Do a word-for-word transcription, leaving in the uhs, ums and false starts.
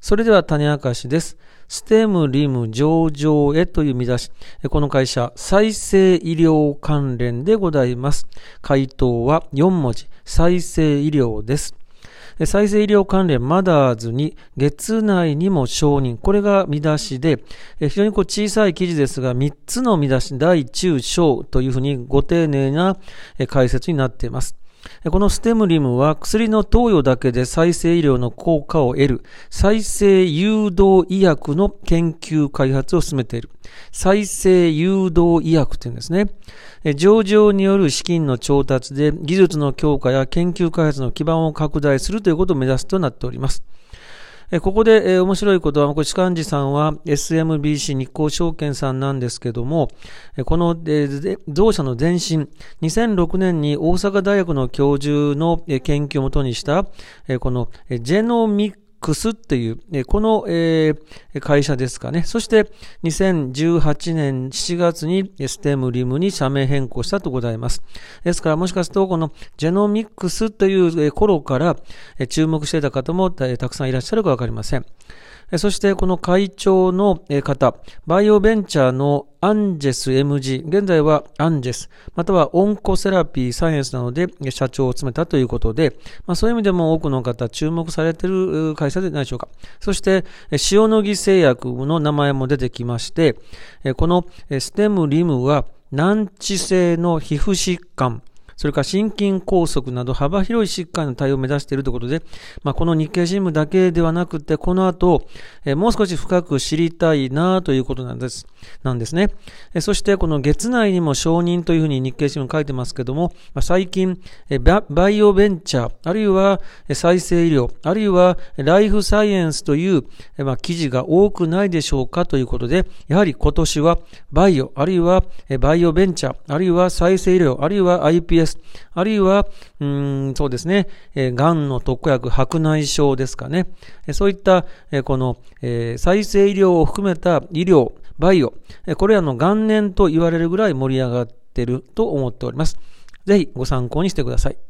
それでは種明かしです。ステムリム上場へという見出し。この会社、再生医療関連でございます。回答はよん文字。再生医療です。再生医療関連マダーズに月内にも承認。これが見出しで、非常にこう小さい記事ですが、みっつの見出し、大中小というふうにご丁寧な解説になっています。このステムリムは薬の投与だけで再生医療の効果を得る再生誘導医薬の研究開発を進めている。再生誘導医薬というんですね。上場による資金の調達で技術の強化や研究開発の基盤を拡大するということを目指すとなっております。ここで、えー、面白いことは、これ、士官次さんは エスエムビーシー 日興証券さんなんですけども、この、えー、同社の前身、にせんろくねんに大阪大学の教授の研究をもとにした、このジェノミックスっていう、この、えー、会社ですかね。そして、にせんじゅうはちねんしちがつにステムリムに社名変更したとございます。ですから、もしかすると、このジェノミックスという頃から注目していた方もたくさんいらっしゃるかわかりません。そして、この会長の方、バイオベンチャーのアンジェス エムジー、現在はアンジェス、またはオンコセラピーサイエンスなので社長を務めたということで、まあ、そういう意味でも多くの方注目されている会社でないでしょうか。そして、塩野義製薬の名前も出てきまして、このステムリムは難治性の皮膚疾患、それから心筋梗塞など幅広い疾患の対応を目指しているということで、まあ、この日経新聞だけではなくて、この後、えー、もう少し深く知りたいなということなんです。なんですね。えー、そしてこの月内にも承認というふうに日経新聞書いてますけども、まあ、最近、えーバ、バイオベンチャー、あるいは再生医療、あるいはライフサイエンスという、えーまあ、記事が多くないでしょうかということで、やはり今年はバイオ、あるいはバイオベンチャー、あるいは再生医療、あるいは アイピーエス、あるいは、うーん、そうですね、えー、がんの特効薬、白内障ですかね。えー、そういった、えー、この、えー、再生医療を含めた医療、バイオ、えー、これらの元年と言われるぐらい盛り上がっていると思っております。ぜひご参考にしてください。